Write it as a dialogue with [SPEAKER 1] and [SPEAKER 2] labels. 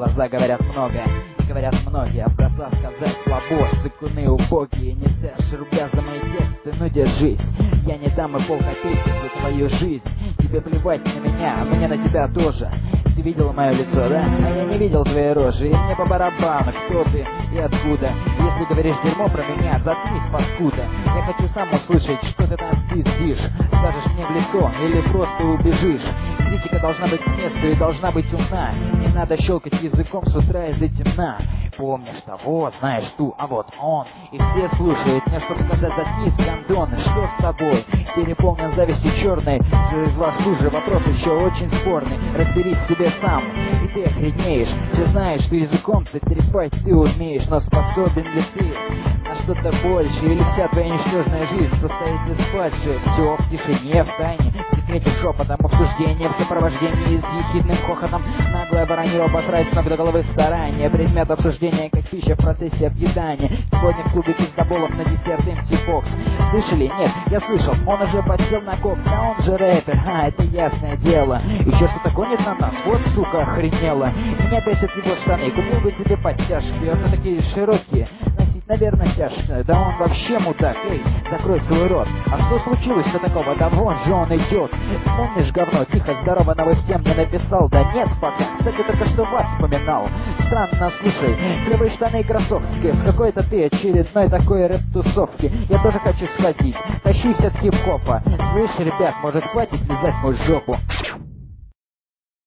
[SPEAKER 1] глаза говорят много, и говорят многие, а в глаза сказать слабо. Сыкуны убогие, не дашь рубля за мои тексты, ну держись. Я не дам и полкопейки за твою жизнь. Тебе плевать на меня, а мне на тебя тоже. Ты видел мое лицо, да? А я не видел твоей рожи. И мне по барабану, кто ты и откуда. Если говоришь дерьмо про меня, заткнись, паскуда. Я хочу сам услышать, что ты там пиздишь. Скажешь мне в лицо или просто убежишь. Критика должна быть к месту и должна быть умна. Не надо щелкать языком с утра из-за темна. Помнишь того, знаешь ту, а вот он. И все слушают мне, чтобы сказать: заткнись, гандон. Что с тобой? Переполнен завистью черной. Из вас хуже, вопрос еще очень спорный. Разберись в себе сам, и ты охренеешь. Все знаешь, что языком-то трепать ты умеешь. Но способен ли ты на что-то больше? Или вся твоя ничтожная жизнь состоит из фальши? Все в тишине, в тайне, в секрете шепотом, обсуждение в сопровождении с ехидным хохотом. Наглое воронье обосрать с ног до головы старания. Предмет обсуждения, как пища в процессе объедания. Сегодня в клубе пиздоболов на десерт MC Fox. Слышали? Нет, я слышал, он уже подсел на кокс, а он же рэпер, это ясное дело. Еще что-то гонит на нас, вот сука охренела. Меня бесит его штаны, купил бы себе подтяжки, он такие широкие, носить, наверное, тяжко. Да он вообще мудак, эй, закрой свой рот. А что случилось-то такого? Да вон же он идет. Помнишь, говно, тихо, здорово, новых тем не написал? Да нет, пока, кстати, только что вас вспоминал. Странно, слушай, клевые штаны и кроссовки, в какой-то ты очередной такой рэп-тусовки. Я тоже хочу сходить, тащусь от хип-хопа. Слышь, ребят, может хватит лизать мою жопу?